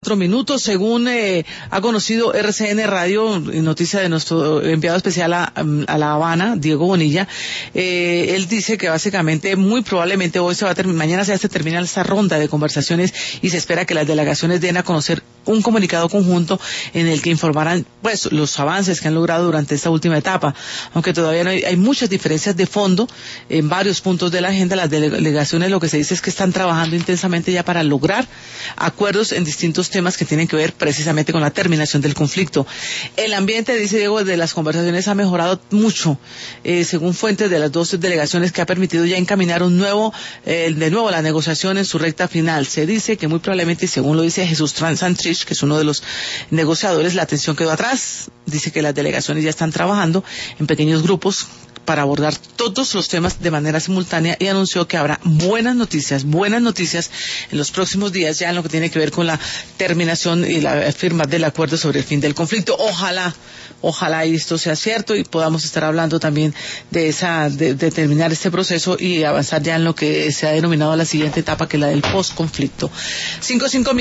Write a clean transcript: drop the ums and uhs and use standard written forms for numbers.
Minutos, según ha conocido RCN Radio, noticia de nuestro enviado especial a La Habana, Diego Bonilla. Él dice que básicamente, muy probablemente hoy mañana se termina esta ronda de conversaciones y se espera que las delegaciones den a conocer un comunicado conjunto en el que informarán pues los avances que han logrado durante esta última etapa, aunque todavía no hay muchas diferencias de fondo en varios puntos de la agenda. Las delegaciones, lo que se dice es que están trabajando intensamente ya para lograr acuerdos en distintos temas que tienen que ver precisamente con la terminación del conflicto. El ambiente, dice Diego, de las conversaciones ha mejorado mucho, según fuentes de las dos delegaciones, que ha permitido ya encaminar de nuevo la negociación en su recta final. Se dice que muy probablemente, según lo dice Jesús Santrich, que es uno de los negociadores, la tensión quedó atrás. Dice que las delegaciones ya están trabajando en pequeños grupos para abordar todos los temas de manera simultánea, y anunció que habrá buenas noticias en los próximos días, ya en lo que tiene que ver con la terminación y la firma del acuerdo sobre el fin del conflicto. Ojalá esto sea cierto y podamos estar hablando también de terminar este proceso y avanzar ya en lo que se ha denominado la siguiente etapa, que es la del post-conflicto. 5